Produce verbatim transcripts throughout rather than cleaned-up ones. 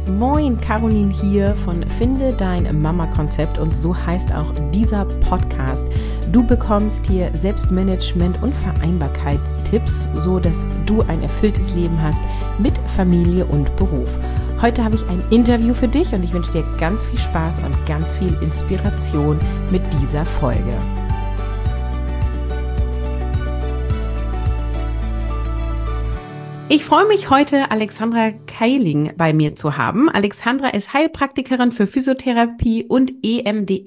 Moin, Caroline hier von Finde dein Mama-Konzept und so heißt auch dieser Podcast. Du bekommst hier Selbstmanagement und Vereinbarkeitstipps, so dass du ein erfülltes Leben hast mit Familie und Beruf. Heute habe ich ein Interview für dich und ich wünsche dir ganz viel Spaß und ganz viel Inspiration mit dieser Folge. Ich freue mich heute, Alexandra Keiling bei mir zu haben. Alexandra ist Heilpraktikerin für Physiotherapie und E M D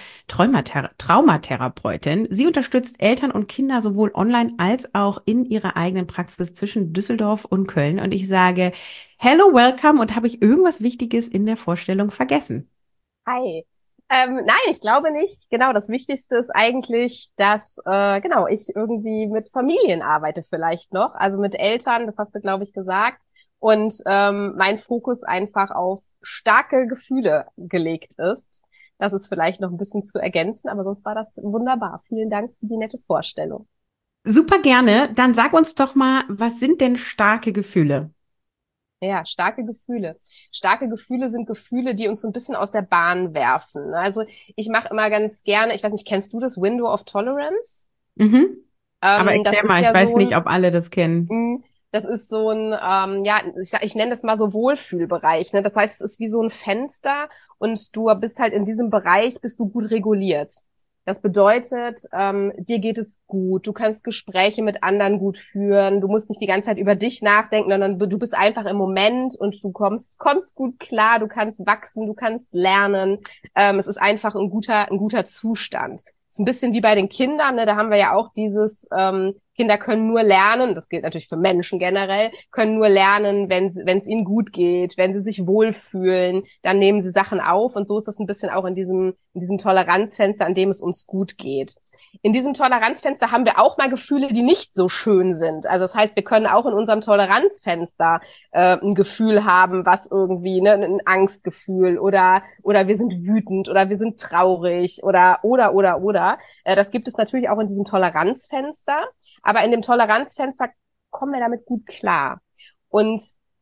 R-Traumatherapeutin. Sie unterstützt Eltern und Kinder sowohl online als auch in ihrer eigenen Praxis zwischen Düsseldorf und Köln. Und ich sage, hello, welcome, und habe ich irgendwas Wichtiges in der Vorstellung vergessen? Hi. Ähm, nein, ich glaube nicht. Genau, das Wichtigste ist eigentlich, dass äh, genau ich irgendwie mit Familien arbeite vielleicht noch, also mit Eltern, das hast du, glaube ich, gesagt. Und ähm, mein Fokus einfach auf starke Gefühle gelegt ist. Das ist vielleicht noch ein bisschen zu ergänzen, aber sonst war das wunderbar. Vielen Dank für die nette Vorstellung. Super gerne. Dann sag uns doch mal, was sind denn starke Gefühle? Ja, starke Gefühle. Starke Gefühle sind Gefühle, die uns so ein bisschen aus der Bahn werfen. Also ich mache immer ganz gerne, ich weiß nicht, kennst du das Window of Tolerance? Mhm. Aber Ähm, das erklär ist mal, ich ja weiß so nicht, ein, ob alle das kennen. mh, das ist so ein, ähm, ja, ich, sag- ich nenne das mal so Wohlfühlbereich. Ne? Das heißt, es ist wie so ein Fenster und du bist halt in diesem Bereich, bist du gut reguliert. Das bedeutet, ähm, dir geht es gut, du kannst Gespräche mit anderen gut führen, du musst nicht die ganze Zeit über dich nachdenken, sondern du bist einfach im Moment und du kommst, kommst gut klar, du kannst wachsen, du kannst lernen. Ähm, es ist einfach ein guter, ein guter Zustand. Es ist ein bisschen wie bei den Kindern, ne? Da haben wir ja auch dieses, ähm, Kinder können nur lernen, das gilt natürlich für Menschen generell, können nur lernen, wenn wenn es ihnen gut geht, wenn sie sich wohlfühlen, dann nehmen sie Sachen auf und so ist das ein bisschen auch in diesem in diesem Toleranzfenster, an dem es uns gut geht. In diesem Toleranzfenster haben wir auch mal Gefühle, die nicht so schön sind. Also das heißt, wir können auch in unserem Toleranzfenster äh, ein Gefühl haben, was irgendwie, ne, ein Angstgefühl oder oder wir sind wütend oder wir sind traurig oder oder oder oder. Äh, das gibt es natürlich auch in diesem Toleranzfenster, aber in dem Toleranzfenster kommen wir damit gut klar. Und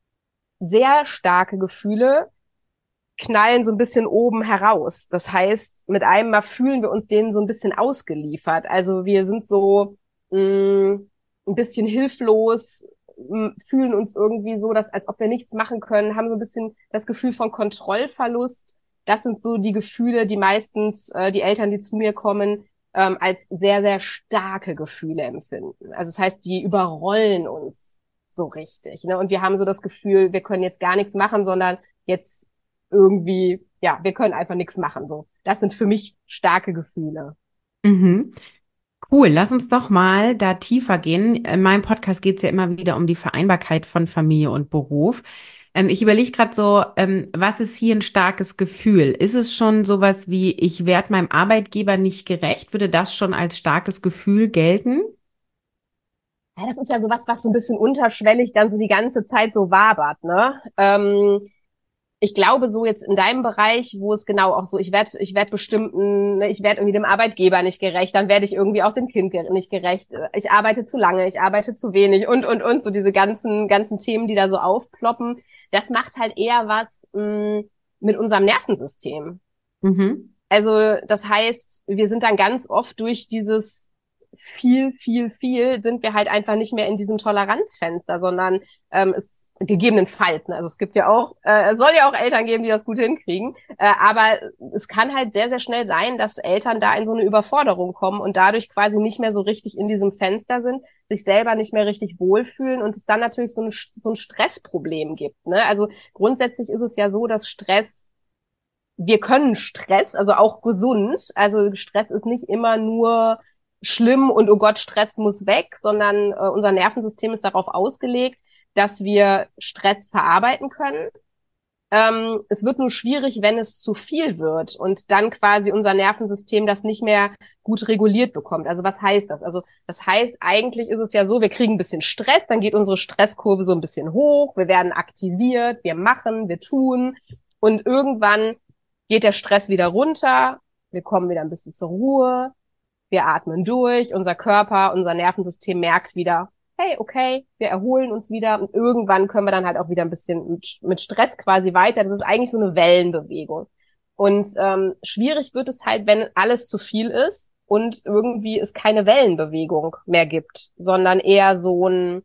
sehr starke Gefühle knallen so ein bisschen oben heraus. Das heißt, mit einem Mal fühlen wir uns denen so ein bisschen ausgeliefert. Also wir sind so mh, ein bisschen hilflos, mh, fühlen uns irgendwie so, dass als ob wir nichts machen können, haben so ein bisschen das Gefühl von Kontrollverlust. Das sind so die Gefühle, die meistens äh, die Eltern, die zu mir kommen, ähm, als sehr, sehr starke Gefühle empfinden. Also das heißt, die überrollen uns so richtig. Ne? Und wir haben so das Gefühl, wir können jetzt gar nichts machen, sondern jetzt irgendwie, ja, wir können einfach nichts machen. So, das sind für mich starke Gefühle. Mhm. Cool, lass uns doch mal da tiefer gehen. In meinem Podcast geht es ja immer wieder um die Vereinbarkeit von Familie und Beruf. Ähm, ich überlege gerade so, ähm, was ist hier ein starkes Gefühl? Ist es schon sowas wie, ich werde meinem Arbeitgeber nicht gerecht? Würde das schon als starkes Gefühl gelten? Ja, das ist ja sowas, was so ein bisschen unterschwellig dann so die ganze Zeit so wabert, ne? Ähm, ich glaube so jetzt in deinem Bereich, wo es genau auch so, ich werde, ich werde bestimmten, ne, ich werde irgendwie dem Arbeitgeber nicht gerecht, dann werde ich irgendwie auch dem Kind ge- nicht gerecht. Ich arbeite zu lange, ich arbeite zu wenig und und und so diese ganzen ganzen Themen, die da so aufploppen. Das macht halt eher was mh, mit unserem Nervensystem. Mhm. Also das heißt, wir sind dann ganz oft durch dieses viel, viel, viel sind wir halt einfach nicht mehr in diesem Toleranzfenster, sondern ähm, es gegebenenfalls, ne? Also es gibt ja auch, äh, es soll ja auch Eltern geben, die das gut hinkriegen, äh, aber es kann halt sehr, sehr schnell sein, dass Eltern da in so eine Überforderung kommen und dadurch quasi nicht mehr so richtig in diesem Fenster sind, sich selber nicht mehr richtig wohlfühlen und es dann natürlich so ein, so ein Stressproblem gibt. Ne? Also grundsätzlich ist es ja so, dass Stress wir können Stress, also auch gesund. Also Stress ist nicht immer nur schlimm und oh Gott, Stress muss weg, sondern äh, unser Nervensystem ist darauf ausgelegt, dass wir Stress verarbeiten können. Ähm, es wird nur schwierig, wenn es zu viel wird und dann quasi unser Nervensystem das nicht mehr gut reguliert bekommt. Also was heißt das? Also das heißt, eigentlich ist es ja so, wir kriegen ein bisschen Stress, dann geht unsere Stresskurve so ein bisschen hoch, wir werden aktiviert, wir machen, wir tun und irgendwann geht der Stress wieder runter, wir kommen wieder ein bisschen zur Ruhe, wir atmen durch, unser Körper, unser Nervensystem merkt wieder, hey, okay, wir erholen uns wieder und irgendwann können wir dann halt auch wieder ein bisschen mit, mit Stress quasi weiter. Das ist eigentlich so eine Wellenbewegung. Und ähm, schwierig wird es halt, wenn alles zu viel ist und irgendwie es keine Wellenbewegung mehr gibt, sondern eher so ein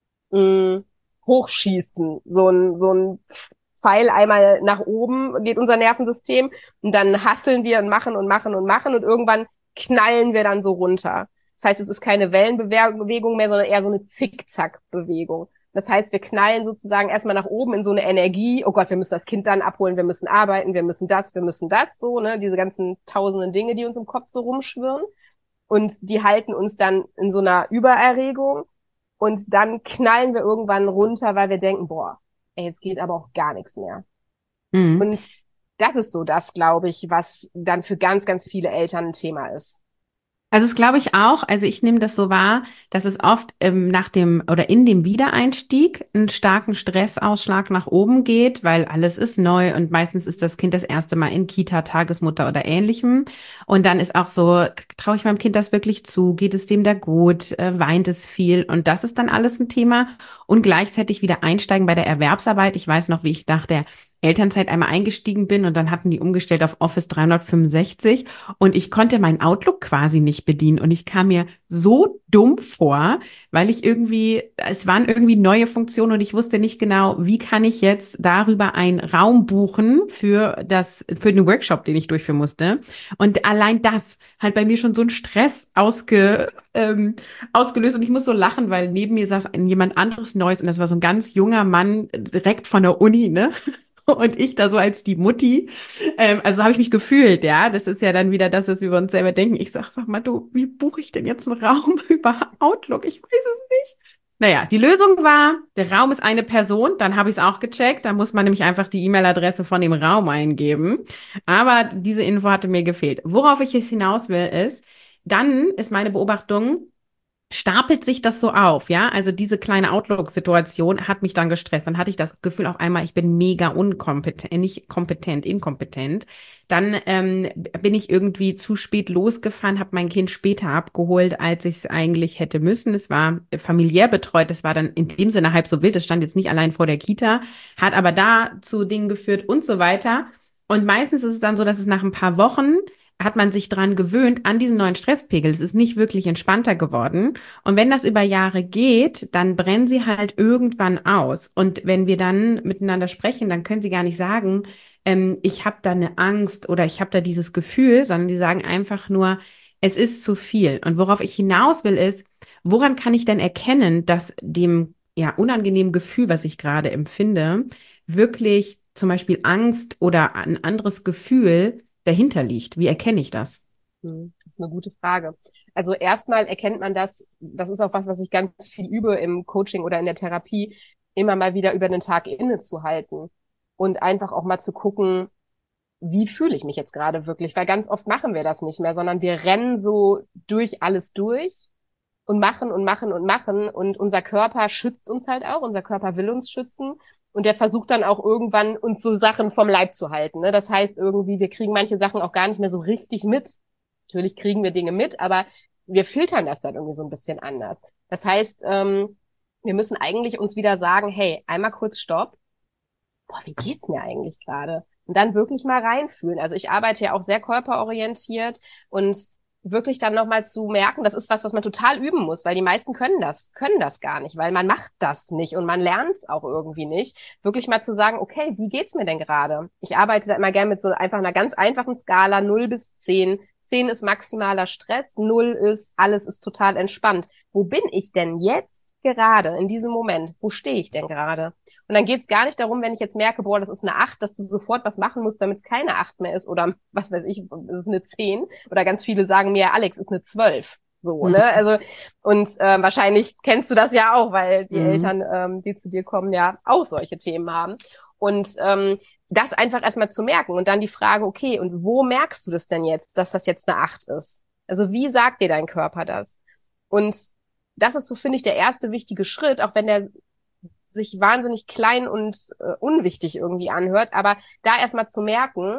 mh, Hochschießen, so ein so ein Pfeil einmal nach oben geht unser Nervensystem und dann hasseln wir und machen und machen und machen und irgendwann knallen wir dann so runter. Das heißt, es ist keine Wellenbewegung mehr, sondern eher so eine Zickzack-Bewegung. Das heißt, wir knallen sozusagen erstmal nach oben in so eine Energie. Oh Gott, wir müssen das Kind dann abholen, wir müssen arbeiten, wir müssen das, wir müssen das, so, ne, diese ganzen tausenden Dinge, die uns im Kopf so rumschwirren. Und die halten uns dann in so einer Übererregung. Und dann knallen wir irgendwann runter, weil wir denken, boah, ey, jetzt geht aber auch gar nichts mehr. Mhm. Und das ist so das, glaube ich, was dann für ganz, ganz viele Eltern ein Thema ist. Also das glaube ich auch. Also ich nehme das so wahr, dass es oft ähm, nach dem oder in dem Wiedereinstieg einen starken Stressausschlag nach oben geht, weil alles ist neu und meistens ist das Kind das erste Mal in Kita, Tagesmutter oder Ähnlichem. Und dann ist auch so, traue ich meinem Kind das wirklich zu? Geht es dem da gut? Äh, weint es viel? Und das ist dann alles ein Thema. Und gleichzeitig wieder einsteigen bei der Erwerbsarbeit. Ich weiß noch, wie ich nach der Elternzeit einmal eingestiegen bin und dann hatten die umgestellt auf Office dreihundertfünfundsechzig und ich konnte meinen Outlook quasi nicht bedienen und ich kam mir so dumm vor, weil ich irgendwie, es waren irgendwie neue Funktionen und ich wusste nicht genau, wie kann ich jetzt darüber einen Raum buchen für das, für den Workshop, den ich durchführen musste. Und allein das hat bei mir schon so einen Stress ausge, ähm, ausgelöst und ich muss so lachen, weil neben mir saß ein, jemand anderes Neues und das war so ein ganz junger Mann direkt von der Uni, ne? Und ich da so als die Mutti. Ähm, also habe ich mich gefühlt, ja. Das ist ja dann wieder das, was wir uns selber denken. Ich sag, sag mal, du, wie buche ich denn jetzt einen Raum über Outlook? Ich weiß es nicht. Naja, die Lösung war, der Raum ist eine Person. Dann habe ich es auch gecheckt. Da muss man nämlich einfach die E-Mail-Adresse von dem Raum eingeben. Aber diese Info hatte mir gefehlt. Worauf ich jetzt hinaus will, ist, dann ist meine Beobachtung, stapelt sich das so auf, ja? Also diese kleine Outlook-Situation hat mich dann gestresst. Dann hatte ich das Gefühl auf einmal, ich bin mega unkompetent, nicht kompetent, inkompetent. Dann ähm, bin ich irgendwie zu spät losgefahren, habe mein Kind später abgeholt, als ich es eigentlich hätte müssen. Es war familiär betreut, das war dann in dem Sinne halb so wild. Es stand jetzt nicht allein vor der Kita, hat aber da zu Dingen geführt und so weiter. Und meistens ist es dann so, dass es nach ein paar Wochen hat man sich dran gewöhnt, an diesen neuen Stresspegel. Es ist nicht wirklich entspannter geworden. Und wenn das über Jahre geht, dann brennen sie halt irgendwann aus. Und wenn wir dann miteinander sprechen, dann können sie gar nicht sagen, ähm, ich habe da eine Angst oder ich habe da dieses Gefühl, sondern die sagen einfach nur, es ist zu viel. Und worauf ich hinaus will, ist, woran kann ich denn erkennen, dass dem ja unangenehmen Gefühl, was ich gerade empfinde, wirklich zum Beispiel Angst oder ein anderes Gefühl dahinter liegt? Wie erkenne ich das? Hm, Das ist eine gute Frage. Also erstmal erkennt man das, das ist auch was, was ich ganz viel übe im Coaching oder in der Therapie, immer mal wieder über den Tag innezuhalten und einfach auch mal zu gucken, wie fühle ich mich jetzt gerade wirklich? Weil ganz oft machen wir das nicht mehr, sondern wir rennen so durch alles durch und machen und machen und machen und unser Körper schützt uns halt auch, unser Körper will uns schützen. Und der versucht dann auch irgendwann, uns so Sachen vom Leib zu halten. Ne? Das heißt irgendwie, wir kriegen manche Sachen auch gar nicht mehr so richtig mit. Natürlich kriegen wir Dinge mit, aber wir filtern das dann irgendwie so ein bisschen anders. Das heißt, ähm, wir müssen eigentlich uns wieder sagen, hey, einmal kurz Stopp. Boah, wie geht's mir eigentlich gerade? Und dann wirklich mal reinfühlen. Also ich arbeite ja auch sehr körperorientiert und wirklich dann nochmal zu merken, das ist was, was man total üben muss, weil die meisten können das, können das gar nicht, weil man macht das nicht und man lernt es auch irgendwie nicht. Wirklich mal zu sagen, okay, wie geht's mir denn gerade? Ich arbeite da immer gerne mit so einfach einer ganz einfachen Skala, null bis zehn. zehn ist maximaler Stress, null ist, alles ist total entspannt. Wo bin ich denn jetzt gerade in diesem Moment? Wo stehe ich denn gerade? Und dann geht es gar nicht darum, wenn ich jetzt merke, boah, das ist eine acht, dass du sofort was machen musst, damit es keine acht mehr ist oder was weiß ich, das ist eine zehn. Oder ganz viele sagen mir, Alex, ist eine zwölf. So, ne? Also, und äh, wahrscheinlich kennst du das ja auch, weil die Mhm. Eltern, ähm, die zu dir kommen, ja auch solche Themen haben. Und ähm, das einfach erstmal zu merken und dann die Frage, okay, und wo merkst du das denn jetzt, dass das jetzt eine acht ist? Also wie sagt dir dein Körper das? Und das ist so, finde ich, der erste wichtige Schritt, auch wenn der sich wahnsinnig klein und äh, unwichtig irgendwie anhört, aber da erstmal zu merken,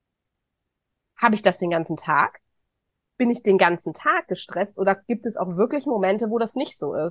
habe ich das den ganzen Tag? Bin ich den ganzen Tag gestresst oder gibt es auch wirklich Momente, wo das nicht so ist?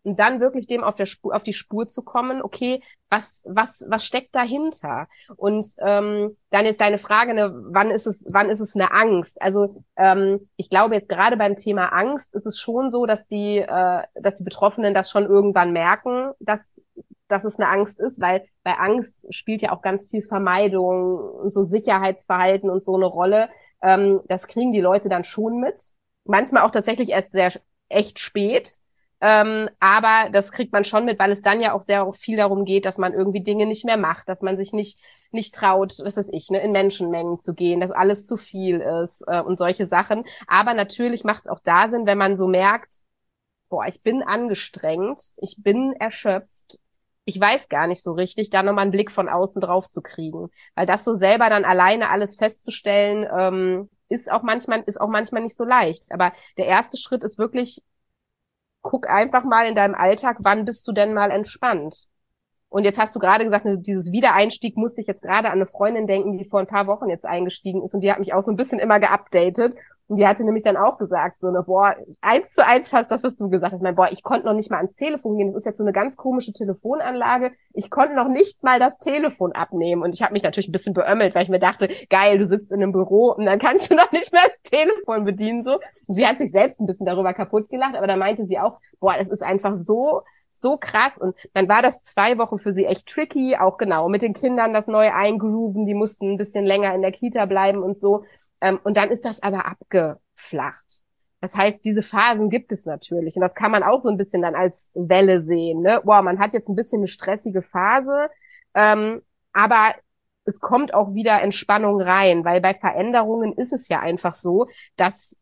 und dann wirklich dem auf der Spur, auf die Spur zu kommen, okay, was, was, was steckt dahinter? Und ähm, dann jetzt deine Frage, ne, wann ist es, wann ist es eine Angst? Also ähm, ich glaube jetzt gerade beim Thema Angst ist es schon so, dass die, äh, dass die Betroffenen das schon irgendwann merken, dass dass es eine Angst ist, weil bei Angst spielt ja auch ganz viel Vermeidung und so Sicherheitsverhalten und so eine Rolle. Ähm, das kriegen die Leute dann schon mit. Manchmal auch tatsächlich erst sehr echt spät. Ähm, aber das kriegt man schon mit, weil es dann ja auch sehr viel darum geht, dass man irgendwie Dinge nicht mehr macht, dass man sich nicht nicht traut, was weiß ich, ne, in Menschenmengen zu gehen, dass alles zu viel ist äh, und solche Sachen. Aber natürlich macht es auch da Sinn, wenn man so merkt, boah, ich bin angestrengt, ich bin erschöpft, ich weiß gar nicht so richtig, da nochmal einen Blick von außen drauf zu kriegen. Weil das so selber dann alleine alles festzustellen, ähm, ist auch manchmal, ist auch manchmal nicht so leicht. Aber der erste Schritt ist wirklich, guck einfach mal in deinem Alltag, wann bist du denn mal entspannt? Und jetzt hast du gerade gesagt, dieses Wiedereinstieg, musste ich jetzt gerade an eine Freundin denken, die vor ein paar Wochen jetzt eingestiegen ist und die hat mich auch so ein bisschen immer geupdatet und die hatte nämlich dann auch gesagt, so eine, boah, eins zu eins fast das, was du gesagt hast, mein, boah, ich konnte noch nicht mal ans Telefon gehen, das ist jetzt so eine ganz komische Telefonanlage, ich konnte noch nicht mal das Telefon abnehmen und ich habe mich natürlich ein bisschen beömmelt, weil ich mir dachte, geil, du sitzt in einem Büro und dann kannst du noch nicht mehr das Telefon bedienen, so. Und sie hat sich selbst ein bisschen darüber kaputt gelacht, aber da meinte sie auch, boah, es ist einfach so so krass. Und dann war das zwei Wochen für sie echt tricky, auch genau mit den Kindern das neu eingrooven, die mussten ein bisschen länger in der Kita bleiben und so. Und dann ist das aber abgeflacht. Das heißt, diese Phasen gibt es natürlich. Und das kann man auch so ein bisschen dann als Welle sehen, ne? Wow, man hat jetzt ein bisschen eine stressige Phase, ähm, aber es kommt auch wieder Entspannung rein, weil bei Veränderungen ist es ja einfach so, dass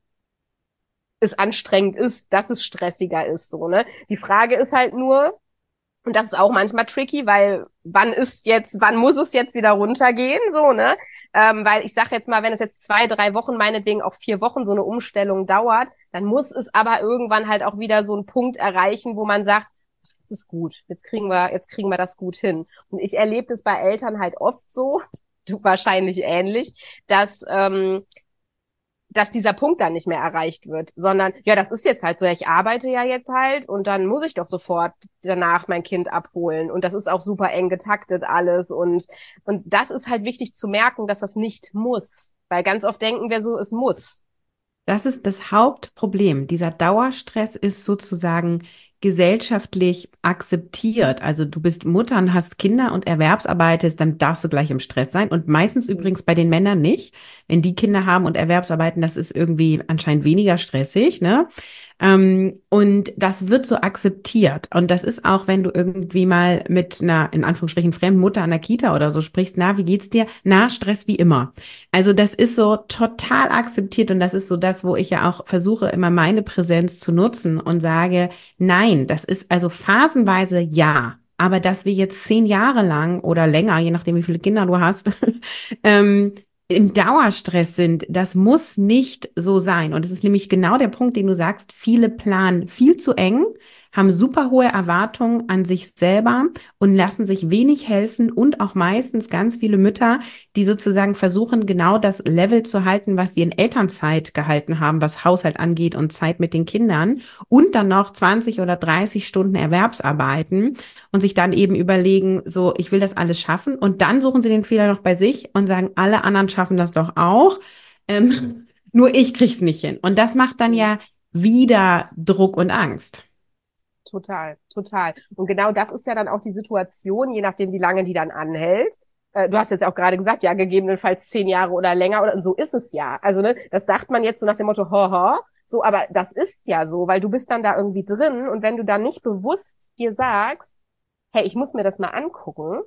es anstrengend ist, dass es stressiger ist, so, ne? Die Frage ist halt nur, und das ist auch manchmal tricky, weil wann ist jetzt, wann muss es jetzt wieder runtergehen, so, ne? Ähm, weil ich sage jetzt mal, wenn es jetzt zwei, drei Wochen, meinetwegen auch vier Wochen so eine Umstellung dauert, dann muss es aber irgendwann halt auch wieder so einen Punkt erreichen, wo man sagt, jetzt ist gut, jetzt kriegen wir, jetzt kriegen wir das gut hin. Und ich erlebe das bei Eltern halt oft so, du wahrscheinlich ähnlich, dass ähm, dass dieser Punkt dann nicht mehr erreicht wird, sondern, ja, das ist jetzt halt so, ja, ich arbeite ja jetzt halt und dann muss ich doch sofort danach mein Kind abholen und das ist auch super eng getaktet alles und und das ist halt wichtig zu merken, dass das nicht muss, weil ganz oft denken wir so, es muss. Das ist das Hauptproblem. Dieser Dauerstress ist sozusagen gesellschaftlich akzeptiert. Also du bist Mutter und hast Kinder und erwerbsarbeitest, dann darfst du gleich im Stress sein. Und meistens übrigens bei den Männern nicht. Wenn die Kinder haben und erwerbsarbeiten, das ist irgendwie anscheinend weniger stressig, ne? Ähm, und das wird so akzeptiert. Und das ist auch, wenn du irgendwie mal mit einer, in Anführungsstrichen, fremden Mutter an der Kita oder so sprichst, na, wie geht's dir? Na, Stress wie immer. Also das ist so total akzeptiert und das ist so das, wo ich ja auch versuche, immer meine Präsenz zu nutzen und sage, nein, das ist also phasenweise ja. Aber dass wir jetzt zehn Jahre lang oder länger, je nachdem, wie viele Kinder du hast, ähm, im Dauerstress sind, das muss nicht so sein. Und es ist nämlich genau der Punkt, den du sagst, viele planen viel zu eng, haben super hohe Erwartungen an sich selber und lassen sich wenig helfen und auch meistens ganz viele Mütter, die sozusagen versuchen, genau das Level zu halten, was sie in Elternzeit gehalten haben, was Haushalt angeht und Zeit mit den Kindern und dann noch zwanzig oder dreißig Stunden Erwerbsarbeiten und sich dann eben überlegen, so, ich will das alles schaffen und dann suchen sie den Fehler noch bei sich und sagen, alle anderen schaffen das doch auch, ähm, nur ich krieg's nicht hin. Und das macht dann ja wieder Druck und Angst. Total, total. Und genau das ist ja dann auch die Situation, je nachdem, wie lange die dann anhält. Äh, du hast jetzt auch gerade gesagt, ja, gegebenenfalls zehn Jahre oder länger oder und so ist es ja. Also, ne, das sagt man jetzt so nach dem Motto, ho, ho, so, aber das ist ja so, weil du bist dann da irgendwie drin und wenn du dann nicht bewusst dir sagst, hey, ich muss mir das mal angucken,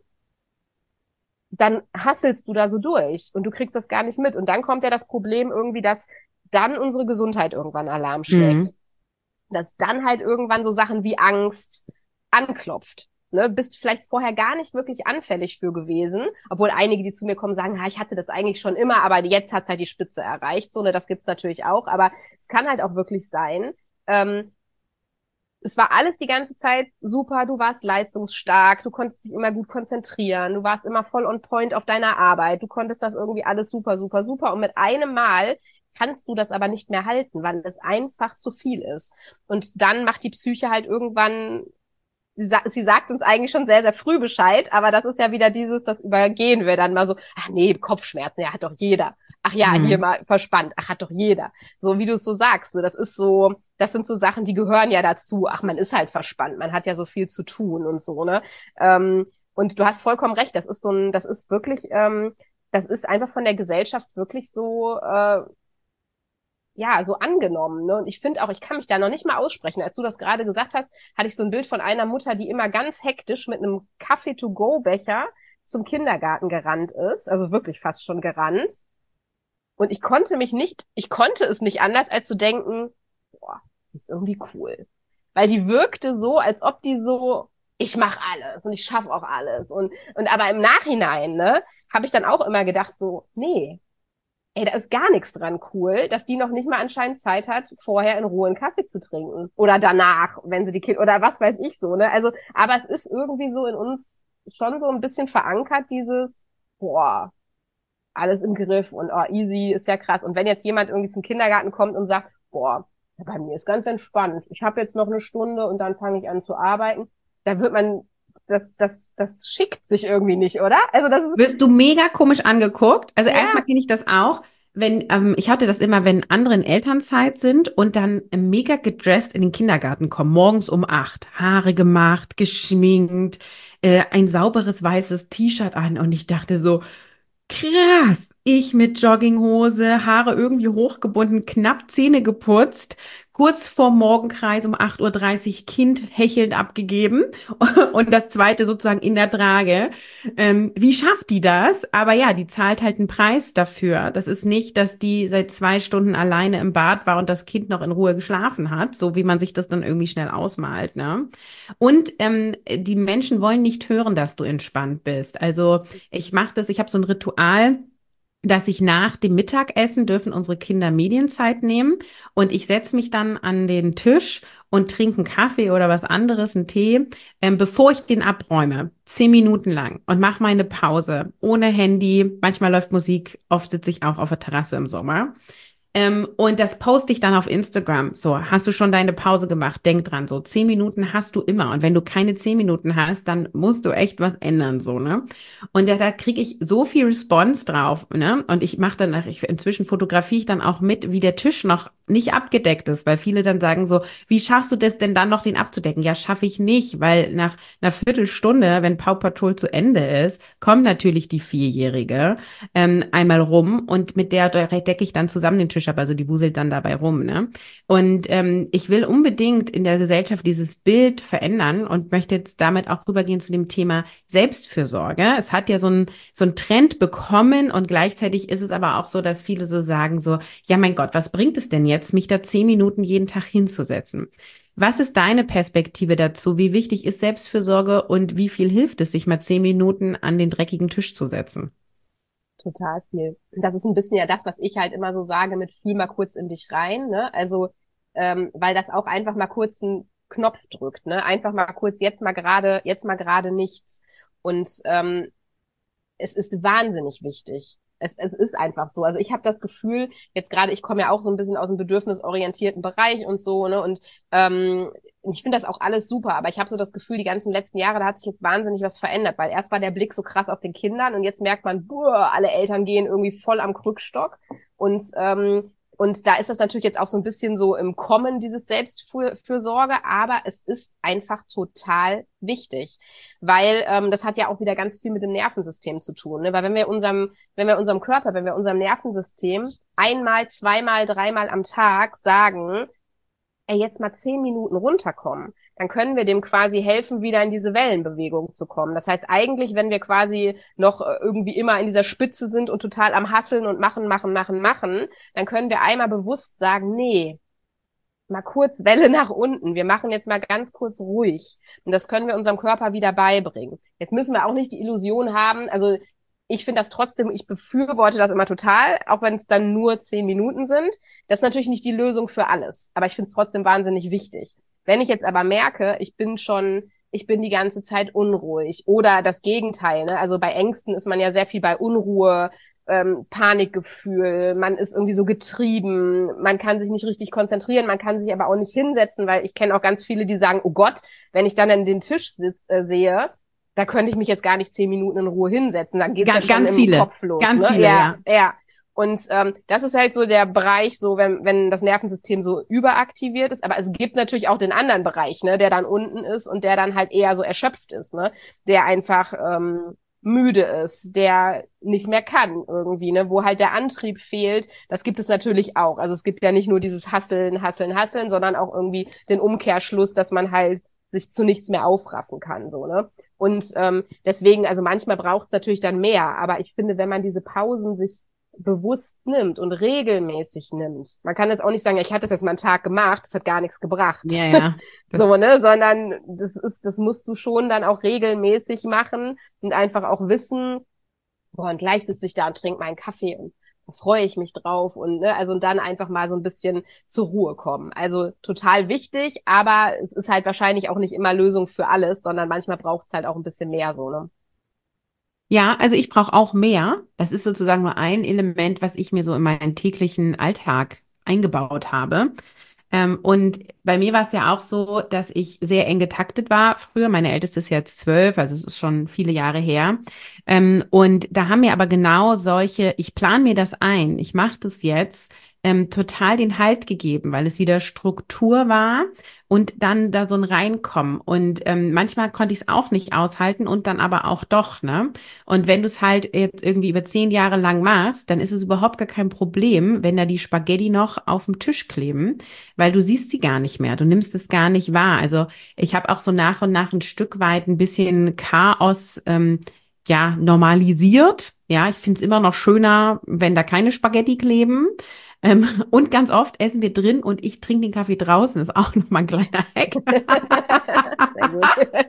dann hasselst du da so durch und du kriegst das gar nicht mit. Und dann kommt ja das Problem irgendwie, dass dann unsere Gesundheit irgendwann Alarm schlägt. Mhm. Dass dann halt irgendwann so Sachen wie Angst anklopft. Ne? Bist vielleicht vorher gar nicht wirklich anfällig für gewesen, obwohl einige, die zu mir kommen, sagen, ha, ich hatte das eigentlich schon immer, aber jetzt hat's halt die Spitze erreicht. So, ne, das gibt's natürlich auch, aber es kann halt auch wirklich sein, ähm, es war alles die ganze Zeit super, du warst leistungsstark, du konntest dich immer gut konzentrieren, du warst immer voll on point auf deiner Arbeit, du konntest das irgendwie alles super, super, super und mit einem Mal kannst du das aber nicht mehr halten, weil es einfach zu viel ist. Und dann macht die Psyche halt irgendwann, sie, sa- sie sagt uns eigentlich schon sehr, sehr früh Bescheid, aber das ist ja wieder dieses, das übergehen wir dann mal so, ach nee, Kopfschmerzen, ja, hat doch jeder. Ach ja, hier Mhm. mal verspannt, ach, hat doch jeder. So wie du es so sagst, das ist so, das sind so Sachen, die gehören ja dazu. Ach, man ist halt verspannt, man hat ja so viel zu tun und so, ne? Ähm, und du hast vollkommen recht, das ist so ein, das ist wirklich, ähm, das ist einfach von der Gesellschaft wirklich so, äh, ja, so angenommen, ne? Und ich finde auch, ich kann mich da noch nicht mal aussprechen. Als du das gerade gesagt hast, hatte ich so ein Bild von einer Mutter, die immer ganz hektisch mit einem Kaffee-to-go-Becher zum Kindergarten gerannt ist, also wirklich fast schon gerannt. Und ich konnte mich nicht, ich konnte es nicht anders, als zu denken, boah, die ist irgendwie cool. Weil die wirkte so, als ob die so, ich mache alles und ich schaffe auch alles. Und, und aber im Nachhinein, ne, habe ich dann auch immer gedacht, so, nee, ey, da ist gar nichts dran cool, dass die noch nicht mal anscheinend Zeit hat, vorher in Ruhe einen Kaffee zu trinken. Oder danach, wenn sie die Kinder, oder was weiß ich so, ne? Also, aber es ist irgendwie so in uns schon so ein bisschen verankert, dieses, boah, alles im Griff und oh, easy, ist ja krass. Und wenn jetzt jemand irgendwie zum Kindergarten kommt und sagt, boah, bei mir ist ganz entspannt, ich habe jetzt noch eine Stunde und dann fange ich an zu arbeiten, da wird man, das, das, das schickt sich irgendwie nicht, oder? Also das ist, Wirst du mega komisch angeguckt? Also erstmal ja, kenne ich das auch, wenn, ähm, ich hatte das immer, wenn andere in Elternzeit sind und dann mega gedresst in den Kindergarten kommen, morgens um acht, Haare gemacht, geschminkt, äh, ein sauberes weißes T-Shirt an und ich dachte so, krass, ich mit Jogginghose, Haare irgendwie hochgebunden, knapp Zähne geputzt, kurz vor Morgenkreis um acht Uhr dreißig Kind hechelnd abgegeben und das zweite sozusagen in der Trage. Ähm, wie schafft die das? Aber ja, die zahlt halt einen Preis dafür. Das ist nicht, dass die seit zwei Stunden alleine im Bad war und das Kind noch in Ruhe geschlafen hat, so wie man sich das dann irgendwie schnell ausmalt, ne? Und ähm, die Menschen wollen nicht hören, dass du entspannt bist. Also ich mache das, ich habe so ein Ritual, dass ich nach dem Mittagessen dürfen unsere Kinder Medienzeit nehmen und ich setze mich dann an den Tisch und trinke einen Kaffee oder was anderes, einen Tee, ähm, bevor ich den abräume, zehn Minuten lang und mache meine Pause ohne Handy. Manchmal läuft Musik, oft sitze ich auch auf der Terrasse im Sommer. Ähm, und das poste ich dann auf Instagram. So, hast du schon deine Pause gemacht? Denk dran, so zehn Minuten hast du immer. Und wenn du keine zehn Minuten hast, dann musst du echt was ändern, so, ne? Und da, da kriege ich so viel Response drauf, ne? Und ich mache dann, ich, inzwischen fotografiere ich dann auch mit, wie der Tisch noch nicht abgedeckt ist, weil viele dann sagen so, wie schaffst du das denn dann noch, den abzudecken? Ja, schaffe ich nicht, weil nach einer Viertelstunde, wenn Paw Patrol zu Ende ist, kommt natürlich die Vierjährige ähm, einmal rum und mit der decke ich dann zusammen den Tisch ab, also die wuselt dann dabei rum, ne? Und ähm, ich will unbedingt in der Gesellschaft dieses Bild verändern und möchte jetzt damit auch rübergehen zu dem Thema Selbstfürsorge. Es hat ja so ein so ein Trend bekommen und gleichzeitig ist es aber auch so, dass viele so sagen so, ja mein Gott, was bringt es denn jetzt, mich da zehn Minuten jeden Tag hinzusetzen? Was ist deine Perspektive dazu? Wie wichtig ist Selbstfürsorge und wie viel hilft es, sich mal zehn Minuten an den dreckigen Tisch zu setzen? total viel. Das ist ein bisschen ja das, was ich halt immer so sage mit fühl mal kurz in dich rein, ne? Also, ähm, weil das auch einfach mal kurz einen Knopf drückt, ne? Einfach mal kurz jetzt mal gerade, jetzt mal gerade nichts. Und ähm, es ist wahnsinnig wichtig. Es, es ist einfach so. Also ich habe das Gefühl, jetzt gerade, ich komme ja auch so ein bisschen aus dem bedürfnisorientierten Bereich und so, ne? Und ähm, ich finde das auch alles super, aber ich habe so das Gefühl, die ganzen letzten Jahre, da hat sich jetzt wahnsinnig was verändert, weil erst war der Blick so krass auf den Kindern und jetzt merkt man, boah, alle Eltern gehen irgendwie voll am Krückstock. Und ähm, und da ist das natürlich jetzt auch so ein bisschen so im Kommen, dieses Selbstfürsorge, aber es ist einfach total wichtig, weil ähm, das hat ja auch wieder ganz viel mit dem Nervensystem zu tun, ne? Weil wenn wir unserem, wenn wir unserem Körper, wenn wir unserem Nervensystem einmal, zweimal, dreimal am Tag sagen, ey, jetzt mal zehn Minuten runterkommen, dann können wir dem quasi helfen, wieder in diese Wellenbewegung zu kommen. Das heißt eigentlich, wenn wir quasi noch irgendwie immer in dieser Spitze sind und total am Hasseln und machen, machen, machen, machen, dann können wir einmal bewusst sagen, nee, mal kurz Welle nach unten. Wir machen jetzt mal ganz kurz ruhig. Und das können wir unserem Körper wieder beibringen. Jetzt müssen wir auch nicht die Illusion haben, also ich finde das trotzdem, ich befürworte das immer total, auch wenn es dann nur zehn Minuten sind. Das ist natürlich nicht die Lösung für alles, aber ich finde es trotzdem wahnsinnig wichtig. Wenn ich jetzt aber merke, ich bin schon, ich bin die ganze Zeit unruhig oder das Gegenteil, ne? Also bei Ängsten ist man ja sehr viel bei Unruhe, ähm, Panikgefühl, man ist irgendwie so getrieben, man kann sich nicht richtig konzentrieren, man kann sich aber auch nicht hinsetzen, weil ich kenne auch ganz viele, die sagen, oh Gott, wenn ich dann an den Tisch sitz, äh, sehe, da könnte ich mich jetzt gar nicht zehn Minuten in Ruhe hinsetzen, dann geht's ja Ganz, schon ganz im viele, Kopf los. ganz Ne? viele, Ja, ja. ja. Und ähm, das ist halt so der Bereich, so wenn, wenn das Nervensystem so überaktiviert ist. Aber es gibt natürlich auch den anderen Bereich, ne, der dann unten ist und der dann halt eher so erschöpft ist, ne, der einfach ähm, müde ist, der nicht mehr kann irgendwie, ne, wo halt der Antrieb fehlt. Das gibt es natürlich auch. Also es gibt ja nicht nur dieses Hasseln, Hasseln, Hasseln, sondern auch irgendwie den Umkehrschluss, dass man halt sich zu nichts mehr aufraffen kann, so, ne. Und ähm, deswegen, also manchmal braucht es natürlich dann mehr. Aber ich finde, wenn man diese Pausen sich bewusst nimmt und regelmäßig nimmt. Man kann jetzt auch nicht sagen, ich habe das jetzt mal einen Tag gemacht, das hat gar nichts gebracht. Ja, ja. Das, So, ne, sondern das ist, das musst du schon dann auch regelmäßig machen und einfach auch wissen, boah, und gleich sitze ich da und trinke meinen Kaffee und da freue ich mich drauf und ne, also und dann einfach mal so ein bisschen zur Ruhe kommen. Also total wichtig, aber es ist halt wahrscheinlich auch nicht immer Lösung für alles, sondern manchmal braucht es halt auch ein bisschen mehr so, ne? ja, also ich brauche auch mehr. Das ist sozusagen nur ein Element, was ich mir so in meinen täglichen Alltag eingebaut habe. Ähm, und bei mir war es ja auch so, dass ich sehr eng getaktet war früher. Meine Älteste ist jetzt zwölf, also es ist schon viele Jahre her. Ähm, und da haben mir aber genau solche, ich plane mir das ein, ich mache das jetzt, ähm, total den Halt gegeben, weil es wieder Struktur war und dann da so ein Reinkommen. Und ähm, manchmal konnte ich es auch nicht aushalten und dann aber auch doch, ne? Und wenn du es halt jetzt irgendwie über zehn Jahre lang machst, dann ist es überhaupt gar kein Problem, wenn da die Spaghetti noch auf dem Tisch kleben, weil du siehst sie gar nicht mehr, du nimmst es gar nicht wahr. Also ich habe auch so nach und nach ein Stück weit ein bisschen Chaos ähm, ja normalisiert. Ja, ich finde es immer noch schöner, wenn da keine Spaghetti kleben. Ähm, und ganz oft essen wir drin und ich trinke den Kaffee draußen. Ist auch noch mal ein kleiner Hack. Sehr gut.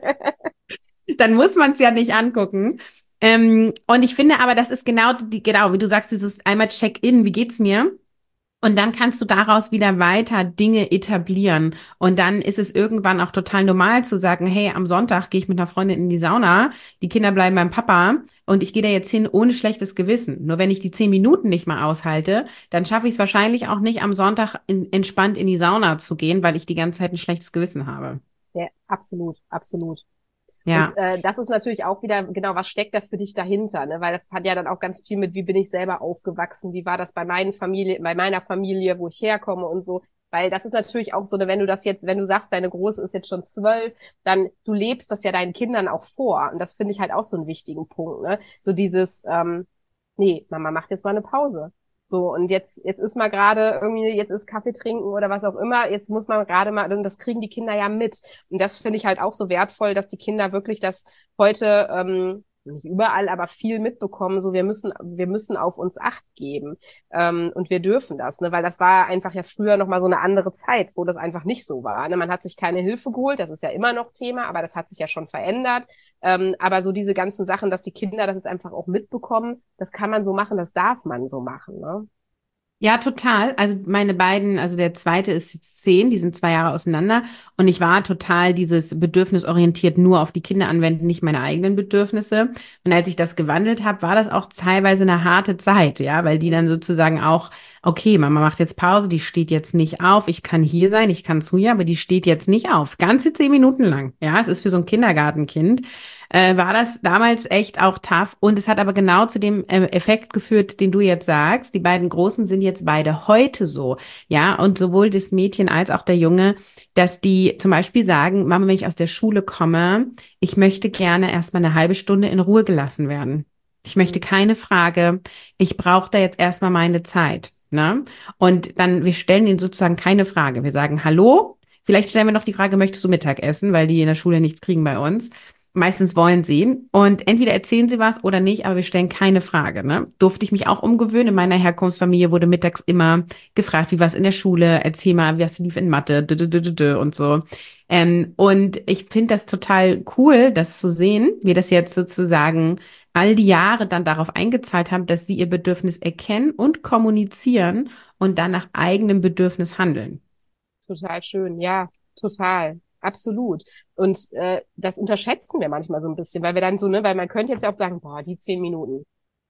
Dann muss man es ja nicht angucken. Ähm, und ich finde aber, das ist genau die, genau, wie du sagst, dieses einmal Check-in, wie geht's mir? Und dann kannst du daraus wieder weiter Dinge etablieren. Und dann ist es irgendwann auch total normal zu sagen, hey, am Sonntag gehe ich mit einer Freundin in die Sauna, die Kinder bleiben beim Papa und ich gehe da jetzt hin ohne schlechtes Gewissen. Nur wenn ich die zehn Minuten nicht mal aushalte, dann schaffe ich es wahrscheinlich auch nicht, am Sonntag in, entspannt in die Sauna zu gehen, weil ich die ganze Zeit ein schlechtes Gewissen habe. Ja, absolut, absolut. Und Ja. äh, das ist natürlich auch wieder, genau, was steckt da für dich dahinter, ne? Weil das hat ja dann auch ganz viel mit, wie bin ich selber aufgewachsen, wie war das bei meinen Familie, bei meiner Familie, wo ich herkomme und so. Weil das ist natürlich auch so, ne, wenn du das jetzt, wenn du sagst, deine Große ist jetzt schon zwölf, dann du lebst das ja deinen Kindern auch vor. Und das finde ich halt auch so einen wichtigen Punkt, ne? So dieses, ähm, nee, Mama macht jetzt mal eine Pause. So, und jetzt, jetzt ist mal gerade irgendwie, jetzt ist Kaffee trinken oder was auch immer, jetzt muss man gerade mal, das kriegen die Kinder ja mit. Und das finde ich halt auch so wertvoll, dass die Kinder wirklich das heute, ähm, nicht überall, aber viel mitbekommen, so wir müssen, wir müssen auf uns Acht geben. Ähm, und wir dürfen das, ne? Weil das war einfach ja früher nochmal so eine andere Zeit, wo das einfach nicht so war. Ne? Man hat sich keine Hilfe geholt, das ist ja immer noch Thema, aber das hat sich ja schon verändert. Ähm, aber so diese ganzen Sachen, dass die Kinder das jetzt einfach auch mitbekommen, das kann man so machen, das darf man so machen, ne? Ja, total. Also meine beiden, also der zweite ist jetzt zehn, die sind zwei Jahre auseinander. Und ich war total dieses bedürfnisorientiert nur auf die Kinder anwenden, nicht meine eigenen Bedürfnisse. Und als ich das gewandelt habe, war das auch teilweise eine harte Zeit, ja, weil die dann sozusagen auch, okay, Mama macht jetzt Pause, die steht jetzt nicht auf, ich kann hier sein, ich kann zu ihr, aber die steht jetzt nicht auf. Ganze zehn Minuten lang. Ja, es ist für so ein Kindergartenkind. Äh, war das damals echt auch tough. Und es hat aber genau zu dem äh, Effekt geführt, den du jetzt sagst. Die beiden Großen sind jetzt beide heute so. Ja, und sowohl das Mädchen als auch der Junge, dass die zum Beispiel sagen, Mama, wenn ich aus der Schule komme, ich möchte gerne erstmal eine halbe Stunde in Ruhe gelassen werden. Ich möchte Mhm. keine Frage. Ich brauche da jetzt erstmal meine Zeit. Ne? Und dann, wir stellen ihnen sozusagen keine Frage. Wir sagen Hallo. Vielleicht stellen wir noch die Frage, möchtest du Mittag essen, weil die in der Schule nichts kriegen bei uns. Meistens wollen sie. Und entweder erzählen sie was oder nicht, aber wir stellen keine Frage. Ne? Durfte ich mich auch umgewöhnen. In meiner Herkunftsfamilie wurde mittags immer gefragt, wie war es in der Schule? Erzähl mal, wie hast du lief in Mathe? Dö, dö, dö, dö, dö und so. Ähm, und ich finde das total cool, das zu sehen, wie das jetzt sozusagen all die Jahre dann darauf eingezahlt haben, dass sie ihr Bedürfnis erkennen und kommunizieren und dann nach eigenem Bedürfnis handeln. Total schön, ja, total. Absolut. Und äh, das unterschätzen wir manchmal so ein bisschen, weil wir dann so, ne, weil man könnte jetzt ja auch sagen, boah, die zehn Minuten.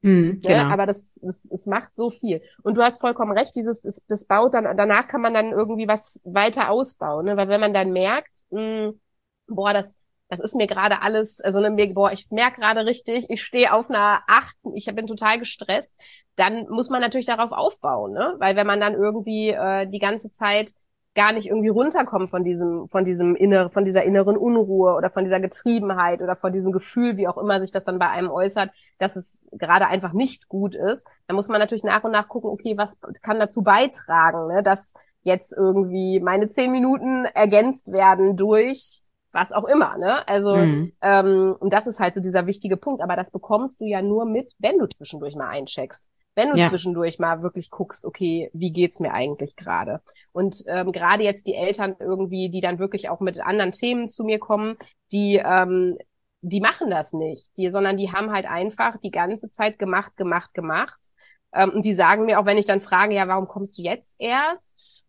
Mhm, Ne? genau. Aber das, das, es macht so viel. Und du hast vollkommen recht, dieses, das, das baut dann, danach kann man dann irgendwie was weiter ausbauen, ne? Weil wenn man dann merkt, mh, boah, das, das ist mir gerade alles, also ne, mir, boah, ich merke gerade richtig, ich stehe auf einer acht, ich bin total gestresst, dann muss man natürlich darauf aufbauen, ne? Weil wenn man dann irgendwie äh, die ganze Zeit gar nicht irgendwie runterkommt von diesem, von diesem inner, von dieser inneren Unruhe oder von dieser Getriebenheit oder von diesem Gefühl, wie auch immer sich das dann bei einem äußert, dass es gerade einfach nicht gut ist, dann muss man natürlich nach und nach gucken, okay, was kann dazu beitragen, ne, dass jetzt irgendwie meine zehn Minuten ergänzt werden durch was auch immer, ne? Also, Mhm. ähm, und das ist halt so dieser wichtige Punkt, aber das bekommst du ja nur mit, wenn du zwischendurch mal eincheckst. Wenn du Ja. zwischendurch mal wirklich guckst, okay, wie geht's mir eigentlich gerade? Und ähm, gerade jetzt die Eltern irgendwie, die dann wirklich auch mit anderen Themen zu mir kommen, die ähm, die machen das nicht, die, sondern die haben halt einfach die ganze Zeit gemacht, gemacht, gemacht. Ähm, und die sagen mir auch, wenn ich dann frage, ja, warum kommst du jetzt erst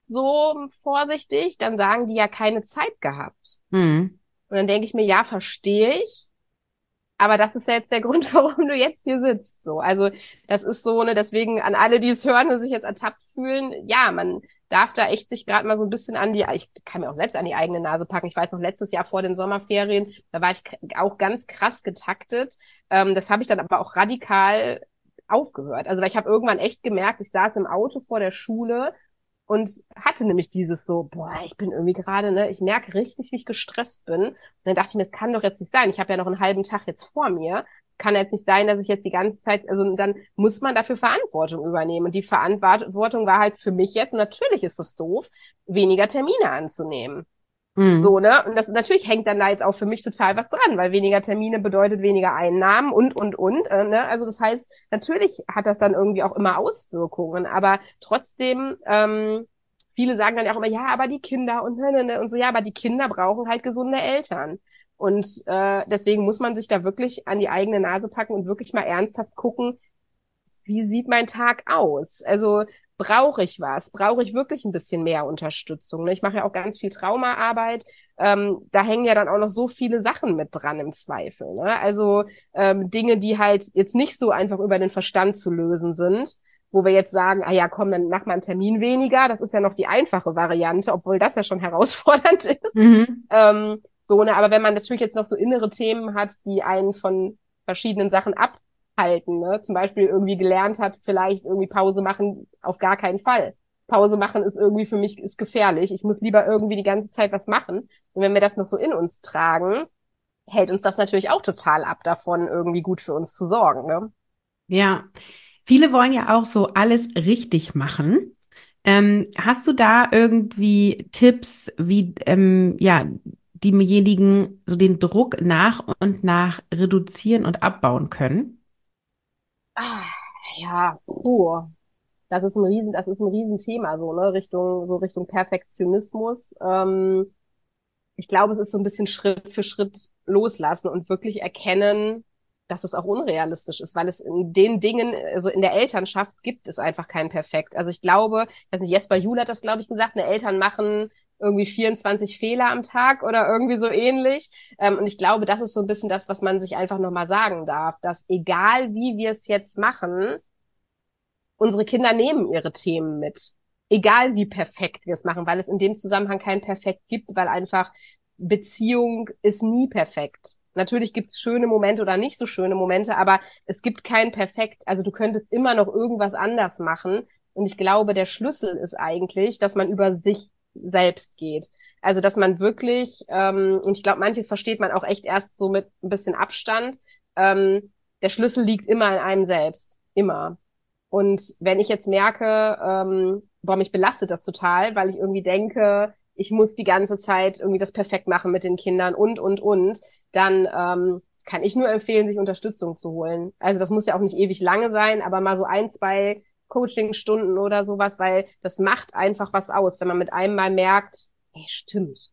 so vorsichtig, dann sagen die ja keine Zeit gehabt. Mhm. Und dann denke ich mir, ja, verstehe ich. Aber das ist ja jetzt der Grund, warum du jetzt hier sitzt. So, also das ist so, ne, deswegen an alle, die es hören und sich jetzt ertappt fühlen, ja, man darf da echt sich gerade mal so ein bisschen an die, ich kann mir auch selbst an die eigene Nase packen. Ich weiß noch, letztes Jahr vor den Sommerferien, da war ich auch ganz krass getaktet. Ähm, das habe ich dann aber auch radikal aufgehört. Also weil ich habe irgendwann echt gemerkt, ich saß im Auto vor der Schule und hatte nämlich dieses so, boah, ich bin irgendwie gerade, ne, ich merke richtig, wie ich gestresst bin. Und dann dachte ich mir, es kann doch jetzt nicht sein. Ich habe ja noch einen halben Tag jetzt vor mir. Kann jetzt nicht sein, dass ich jetzt die ganze Zeit, also dann muss man dafür Verantwortung übernehmen. Und die Verantwortung war halt für mich jetzt, und natürlich ist es doof, weniger Termine anzunehmen. So, Mhm. ne? Und das natürlich hängt dann da jetzt auch für mich total was dran, weil weniger Termine bedeutet weniger Einnahmen und, und, und, äh, ne? Also das heißt, natürlich hat das dann irgendwie auch immer Auswirkungen, aber trotzdem, ähm, viele sagen dann ja auch immer, ja, aber die Kinder und, ne, ne, ne, und so, ja, aber die Kinder brauchen halt gesunde Eltern. Und äh, deswegen muss man sich da wirklich an die eigene Nase packen und wirklich mal ernsthaft gucken, wie sieht mein Tag aus? Also brauche ich was? Brauche ich wirklich ein bisschen mehr Unterstützung? Ne? Ich mache ja auch ganz viel Traumaarbeit. Ähm, da hängen ja dann auch noch so viele Sachen mit dran im Zweifel. Ne? Also ähm, Dinge, die halt jetzt nicht so einfach über den Verstand zu lösen sind, wo wir jetzt sagen, ah ja, komm, dann mach mal einen Termin weniger. Das ist ja noch die einfache Variante, obwohl das ja schon herausfordernd ist. Mhm. Ähm, so, ne, aber wenn man natürlich jetzt noch so innere Themen hat, die einen von verschiedenen Sachen abhalten, ne, zum Beispiel irgendwie gelernt hat, vielleicht irgendwie Pause machen, auf gar keinen Fall. Pause machen ist irgendwie für mich ist gefährlich. Ich muss lieber irgendwie die ganze Zeit was machen. Und wenn wir das noch so in uns tragen, hält uns das natürlich auch total ab davon, irgendwie gut für uns zu sorgen, ne? Ja. Viele wollen ja auch so alles richtig machen. Ähm, hast du da irgendwie Tipps, wie ähm, ja, diejenigen so den Druck nach und nach reduzieren und abbauen können? Ah, ja, puh. Das ist ein Riesen, das ist ein Riesenthema, so, ne, Richtung, so Richtung Perfektionismus. Ähm, ich glaube, es ist so ein bisschen Schritt für Schritt loslassen und wirklich erkennen, dass es auch unrealistisch ist, weil es in den Dingen, also in der Elternschaft gibt es einfach kein Perfekt. Also ich glaube, ich weiß nicht, Jesper Juhl hat das, glaube ich, gesagt, ne, Eltern machen irgendwie vierundzwanzig Fehler am Tag oder irgendwie so ähnlich. Ähm, und ich glaube, das ist so ein bisschen das, was man sich einfach nochmal sagen darf, dass egal wie wir es jetzt machen, unsere Kinder nehmen ihre Themen mit. Egal wie perfekt wir es machen, weil es in dem Zusammenhang kein Perfekt gibt, weil einfach Beziehung ist nie perfekt. Natürlich gibt's schöne Momente oder nicht so schöne Momente, aber es gibt kein Perfekt. Also du könntest immer noch irgendwas anders machen. Und ich glaube, der Schlüssel ist eigentlich, dass man über sich selbst geht. Also dass man wirklich, ähm, und ich glaube, manches versteht man auch echt erst so mit ein bisschen Abstand, ähm, der Schlüssel liegt immer in einem selbst. Immer. Und wenn ich jetzt merke, ähm, boah, mich belastet das total, weil ich irgendwie denke, ich muss die ganze Zeit irgendwie das perfekt machen mit den Kindern und, und, und, dann ähm, kann ich nur empfehlen, sich Unterstützung zu holen. Also das muss ja auch nicht ewig lange sein, aber mal so ein, zwei Coachingstunden oder sowas, weil das macht einfach was aus, wenn man mit einem Mal merkt, ey, stimmt,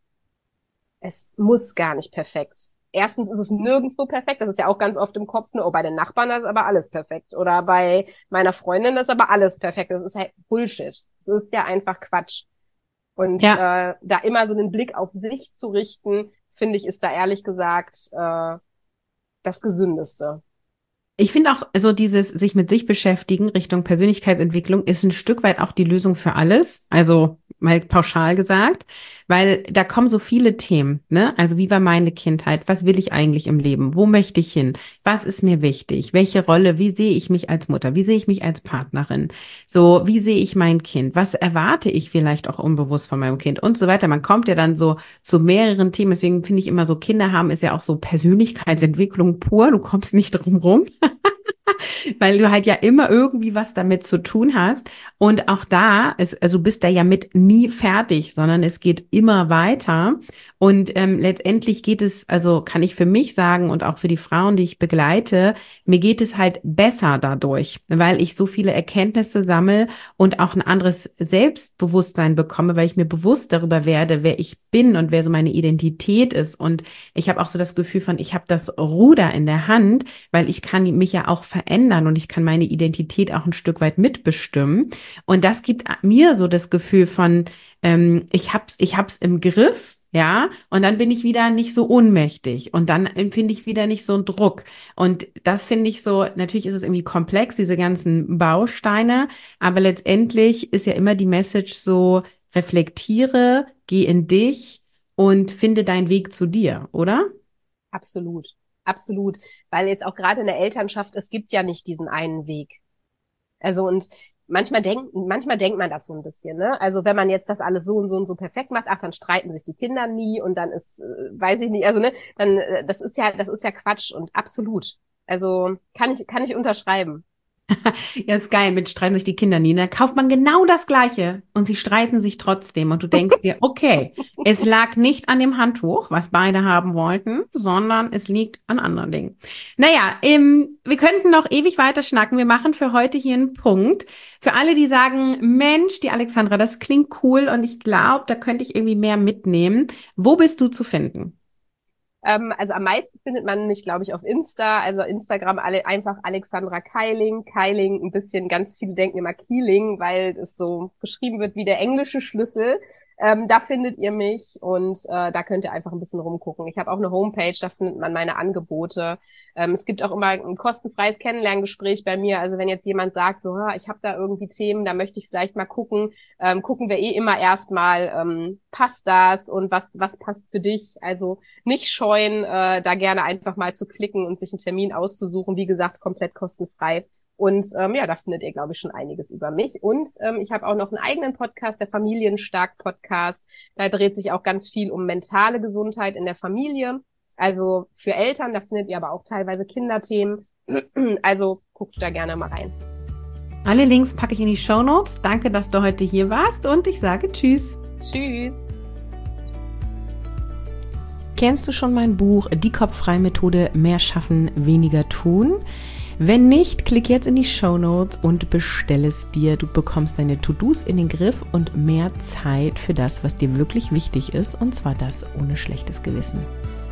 es muss gar nicht perfekt. Erstens ist es nirgendwo perfekt. Das ist ja auch ganz oft im Kopf. Ne? Oh, bei den Nachbarn ist aber alles perfekt. Oder bei meiner Freundin ist aber alles perfekt. Das ist halt Bullshit. Das ist ja einfach Quatsch. Und Ja, äh, da immer so einen Blick auf sich zu richten, finde ich, ist da ehrlich gesagt äh, das Gesündeste. Ich finde auch, so dieses sich mit sich beschäftigen Richtung Persönlichkeitsentwicklung ist ein Stück weit auch die Lösung für alles. Also mal pauschal gesagt, weil da kommen so viele Themen, ne? Also wie war meine Kindheit? Was will ich eigentlich im Leben? Wo möchte ich hin? Was ist mir wichtig? Welche Rolle? Wie sehe ich mich als Mutter? Wie sehe ich mich als Partnerin? So, wie sehe ich mein Kind? Was erwarte ich vielleicht auch unbewusst von meinem Kind? Und so weiter. Man kommt ja dann so zu mehreren Themen. Deswegen finde ich immer so, Kinder haben ist ja auch so Persönlichkeitsentwicklung pur. Du kommst nicht drum rum. Weil du halt ja immer irgendwie was damit zu tun hast. Und auch da, ist, also du bist da ja mit nie fertig, sondern es geht immer weiter. Und ähm, letztendlich geht es, also kann ich für mich sagen und auch für die Frauen, die ich begleite, mir geht es halt besser dadurch, weil ich so viele Erkenntnisse sammle und auch ein anderes Selbstbewusstsein bekomme, weil ich mir bewusst darüber werde, wer ich bin und wer so meine Identität ist. Und ich habe auch so das Gefühl von, ich habe das Ruder in der Hand, weil ich kann mich ja auch verändern und ich kann meine Identität auch ein Stück weit mitbestimmen. Und das gibt mir so das Gefühl von, ähm, ich hab's, ich hab's im Griff, ja, und dann bin ich wieder nicht so ohnmächtig und dann empfinde ich wieder nicht so einen Druck. Und das finde ich so, natürlich ist es irgendwie komplex, diese ganzen Bausteine, aber letztendlich ist ja immer die Message so, reflektiere, geh in dich und finde deinen Weg zu dir, oder? Absolut, absolut. Weil jetzt auch gerade in der Elternschaft, es gibt ja nicht diesen einen Weg. Also und manchmal denkt, manchmal denkt man das so ein bisschen, ne? Also wenn man jetzt das alles so und so und so perfekt macht, ach, dann streiten sich die Kinder nie und dann ist, äh, weiß ich nicht, also ne, dann, äh, das ist ja, das ist ja Quatsch und absolut. Also kann ich, kann ich unterschreiben. Ja, ist geil, mit streiten sich die Kinder nie. Da kauft man genau das Gleiche und sie streiten sich trotzdem. Und du denkst dir, okay, es lag nicht an dem Handtuch, was beide haben wollten, sondern es liegt an anderen Dingen. Naja, ähm, wir könnten noch ewig weiter schnacken. Wir machen für heute hier einen Punkt. Für alle, die sagen, Mensch, die Alexandra, das klingt cool und ich glaube, da könnte ich irgendwie mehr mitnehmen. Wo bist du zu finden? Ähm, also am meisten findet man mich, glaube ich, auf Insta, also Instagram alle einfach Alexandra Keiling. Keiling, ein bisschen, ganz viele denken immer Keeling, weil es so geschrieben wird wie der englische Schlüssel. Ähm, da findet ihr mich und äh, da könnt ihr einfach ein bisschen rumgucken. Ich habe auch eine Homepage, da findet man meine Angebote. Ähm, es gibt auch immer ein kostenfreies Kennenlerngespräch bei mir. Also wenn jetzt jemand sagt, so, ha, ich habe da irgendwie Themen, da möchte ich vielleicht mal gucken, ähm, gucken wir eh immer erstmal, ähm, passt das und was was passt für dich? Also nicht scheuen, äh, da gerne einfach mal zu klicken und sich einen Termin auszusuchen. Wie gesagt, komplett kostenfrei. Und ähm, ja, da findet ihr, glaube ich, schon einiges über mich. Und ähm, ich habe auch noch einen eigenen Podcast, der Familienstark-Podcast. Da dreht sich auch ganz viel um mentale Gesundheit in der Familie. Also für Eltern, da findet ihr aber auch teilweise Kinderthemen. Also guckt da gerne mal rein. Alle Links packe ich in die Shownotes. Danke, dass du heute hier warst und ich sage Tschüss. Tschüss. Kennst du schon mein Buch Die Kopffrei-Methode Mehr schaffen, weniger tun? Wenn nicht, klick jetzt in die Shownotes und bestell es dir. Du bekommst deine To-Dos in den Griff und mehr Zeit für das, was dir wirklich wichtig ist, und zwar das ohne schlechtes Gewissen.